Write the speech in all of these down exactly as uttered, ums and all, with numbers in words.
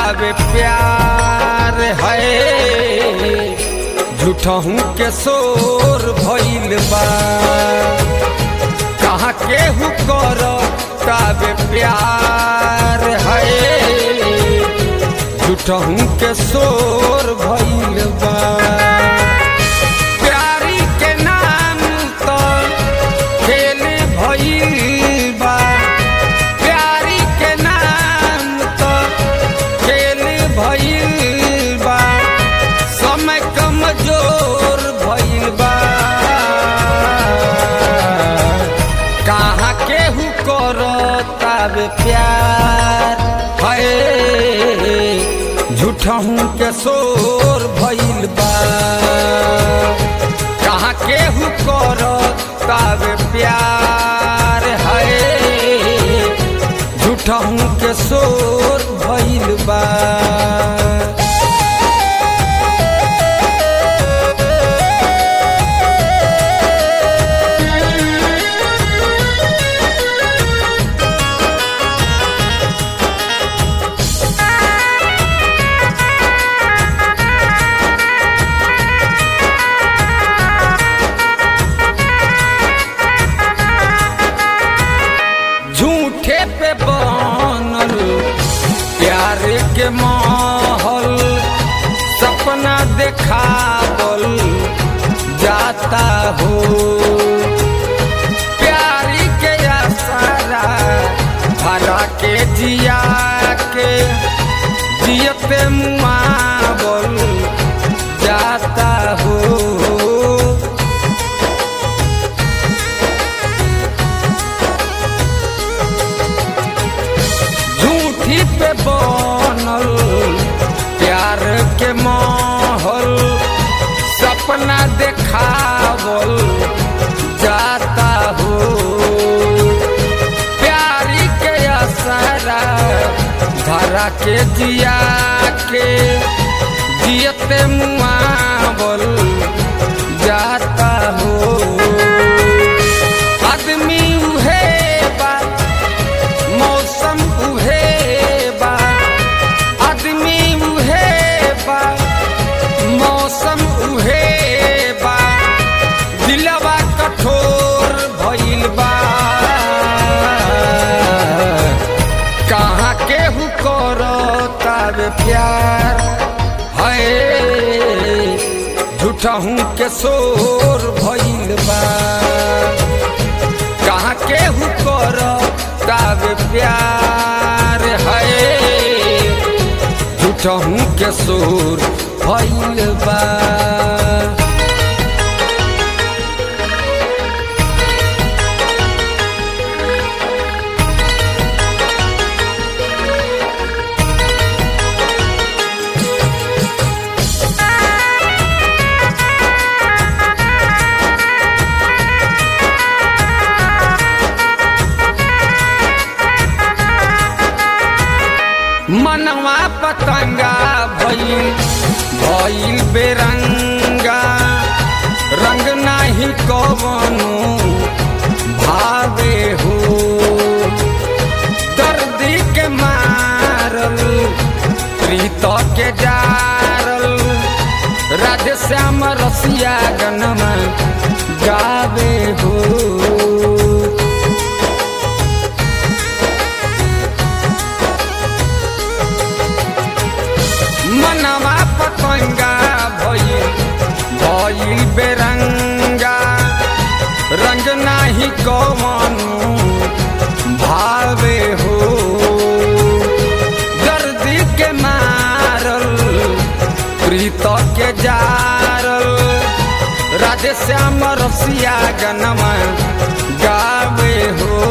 तावे प्यार है झूठहू के शोर भइल बा कहाँ केहू कर तावे प्यार है झूठहू के शोर भइल बा प्यारी के नाम तो खेल भइल बा प्यारी के नाम तो खेल भइल बा समय कमजोर भइल बा कहाँ केहू करताब प्यार है झूठहू के शोर भइल बा कहाँ केहू करताब प्यार है झूठहू के शोर भइल बा झूठे पे बनल प्यार के माहौल सपना देखावल जाता हो प्यारी के आसारा भरा के जिया के जियते मुआवल जाता हो पे बनल प्यार के माहौल सपना देखावल जाता हो प्यारी के असरा धरा के जिया के जियते मुआवल जाता हो आदमी उहे बा मौसम उहे मौसम उहे बा दिलवा कठोर भइल बा कहाँ केहू करताब प्यार है झूठहू के शोर भइल बा कहाँ केहू करताब प्यार है झूठहू के शोर भइल बा मनवा पतंगा भइल भइल बेरंगा रंग नाही कवनो भावे हो दर्दी के मारल प्रीत के जारल राधे श्याम रसिया गनमा गावे हो मनवा पतंगा भइल भइल बेरंगा रंग नाही कवनो भावे हो दर्दी के मारल प्रीत के जारल राधे श्याम रसिया गनमा गावे हो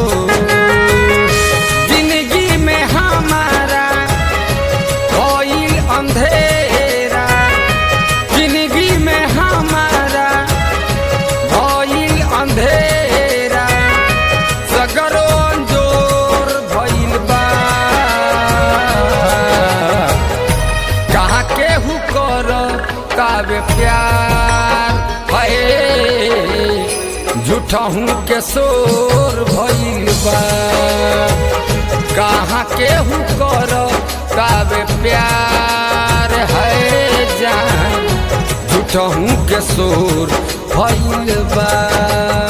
जिंदगी में हमारा भइल अंधेरा जिंदगी में हमारा भइल अंधेरा सगरो अंजोर भइल बा कहाँ केहू करताब प्यार है झूठहू के शोर भइल बा कहाँ केहू करताब बावे प्यार है जान झूठहू के शोर भइल बा।